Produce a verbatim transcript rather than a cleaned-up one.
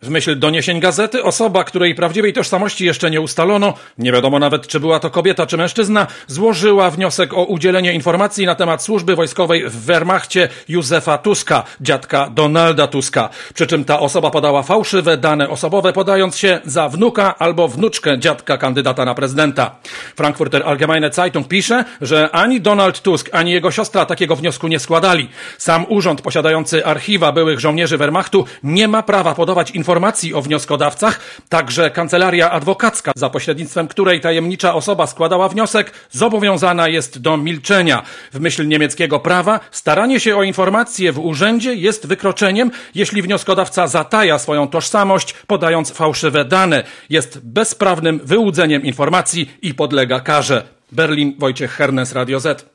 W myśl doniesień gazety osoba, której prawdziwej tożsamości jeszcze nie ustalono, nie wiadomo nawet czy była to kobieta czy mężczyzna, złożyła wniosek o udzielenie informacji na temat służby wojskowej w Wehrmachcie Józefa Tuska, dziadka Donalda Tuska. Przy czym ta osoba podała fałszywe dane osobowe, podając się za wnuka albo wnuczkę dziadka kandydata na prezydenta. Frankfurter Allgemeine Zeitung pisze, że ani Donald Tusk, ani jego siostra takiego wniosku nie składali. Sam urząd posiadający archiwa byłych żołnierzy Wehrmachtu nie ma prawa podawać informacji informacji o wnioskodawcach, także kancelaria adwokacka, za pośrednictwem której tajemnicza osoba składała wniosek, zobowiązana jest do milczenia. W myśl niemieckiego prawa staranie się o informacje w urzędzie jest wykroczeniem, jeśli wnioskodawca zataja swoją tożsamość, podając fałszywe dane. Jest bezprawnym wyłudzeniem informacji i podlega karze. Berlin, Wojciech Hernes, Radio Z.